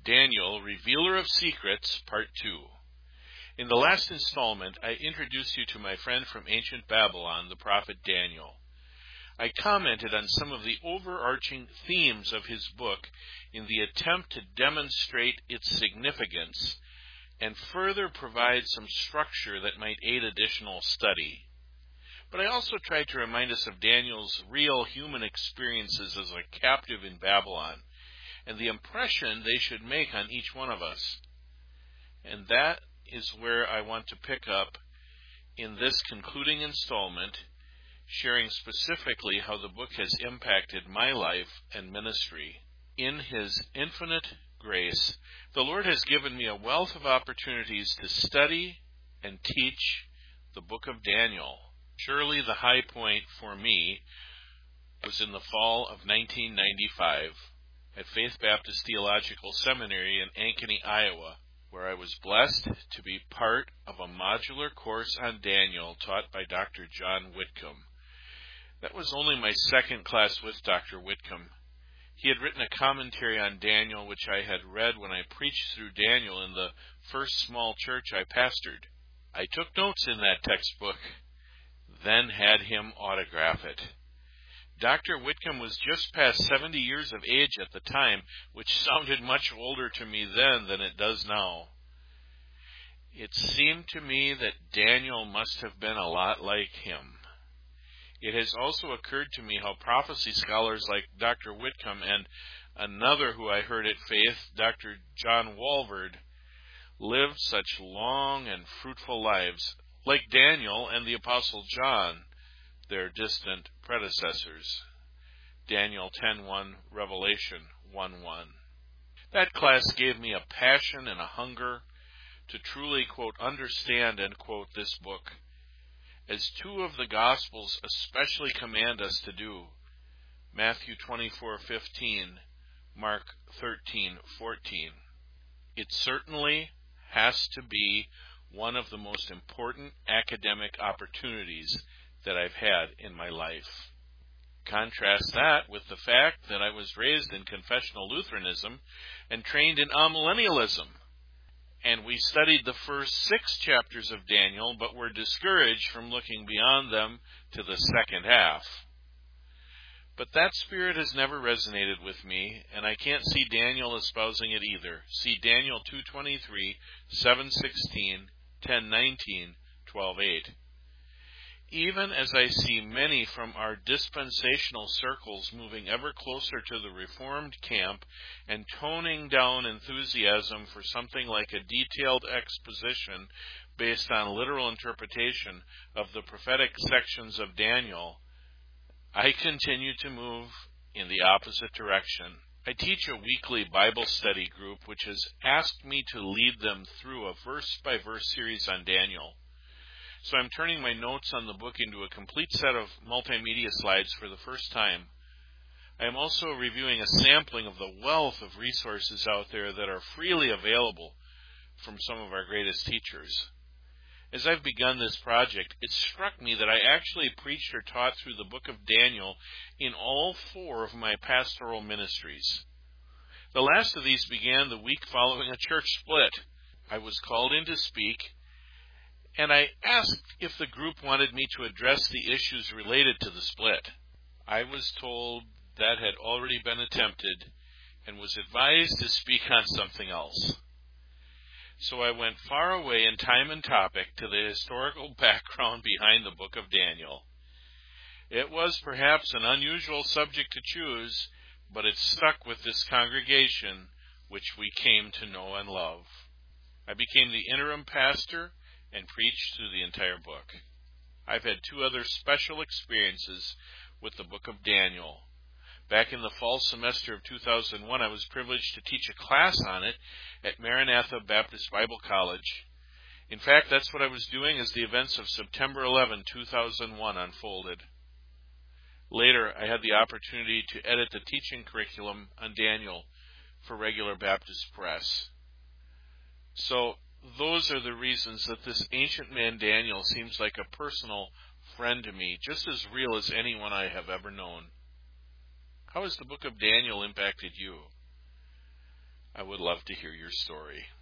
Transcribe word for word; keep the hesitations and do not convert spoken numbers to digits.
Daniel, Revealer of Secrets, Part two. In the last installment, I introduced you to my friend from ancient Babylon, the prophet Daniel. I commented on some of the overarching themes of his book in the attempt to demonstrate its significance and further provide some structure that might aid additional study. But I also tried to remind us of Daniel's real human experiences as a captive in Babylon and the impression they should make on each one of us. And that is where I want to pick up in this concluding installment, sharing specifically how the book has impacted my life and ministry. In His infinite grace, the Lord has given me a wealth of opportunities to study and teach the book of Daniel. Surely the high point for me was in the fall of nineteen ninety-five at Faith Baptist Theological Seminary in Ankeny, Iowa, where I was blessed to be part of a modular course on Daniel taught by Doctor John Whitcomb. That was only my second class with Doctor Whitcomb. He had written a commentary on Daniel, which I had read when I preached through Daniel in the first small church I pastored. I took notes in that textbook, then had him autograph it. Doctor Whitcomb was just past seventy years of age at the time, which sounded much older to me then than it does now. It seemed to me that Daniel must have been a lot like him. It has also occurred to me how prophecy scholars like Doctor Whitcomb and another who I heard at Faith, Doctor John Walvoord, lived such long and fruitful lives, like Daniel and the Apostle John, their distant predecessors. Daniel ten one, Revelation one one. That class gave me a passion and a hunger to truly, quote, understand, end quote, this book, as two of the Gospels especially command us to do, Matthew twenty-four fifteen, Mark thirteen fourteen. It certainly has to be one of the most important academic opportunities that I've had in my life. Contrast that with the fact that I was raised in confessional Lutheranism and trained in amillennialism. And we studied the first six chapters of Daniel, but were discouraged from looking beyond them to the second half. But that spirit has never resonated with me, and I can't see Daniel espousing it either. See Daniel two twenty-three, seven sixteen, ten nineteen, twelve eight. Even as I see many from our dispensational circles moving ever closer to the Reformed camp and toning down enthusiasm for something like a detailed exposition based on literal interpretation of the prophetic sections of Daniel, I continue to move in the opposite direction. I teach a weekly Bible study group which has asked me to lead them through a verse-by-verse series on Daniel. So I'm turning my notes on the book into a complete set of multimedia slides for the first time. I am also reviewing a sampling of the wealth of resources out there that are freely available from some of our greatest teachers. As I've begun this project, it struck me that I actually preached or taught through the book of Daniel in all four of my pastoral ministries. The last of these began the week following a church split. I was called in to speak, and I asked if the group wanted me to address the issues related to the split. I was told that had already been attempted and was advised to speak on something else. So I went far away in time and topic to the historical background behind the book of Daniel. It was perhaps an unusual subject to choose, but it stuck with this congregation, which we came to know and love. I became the interim pastor and preached through the entire book. I've had two other special experiences with the book of Daniel. Back in the fall semester of two thousand one, I was privileged to teach a class on it at Maranatha Baptist Bible College. In fact, that's what I was doing as the events of September eleventh, two thousand one unfolded. Later, I had the opportunity to edit the teaching curriculum on Daniel for Regular Baptist Press. So, those are the reasons that this ancient man Daniel seems like a personal friend to me, just as real as anyone I have ever known. How has the book of Daniel impacted you? I I would love to hear your story.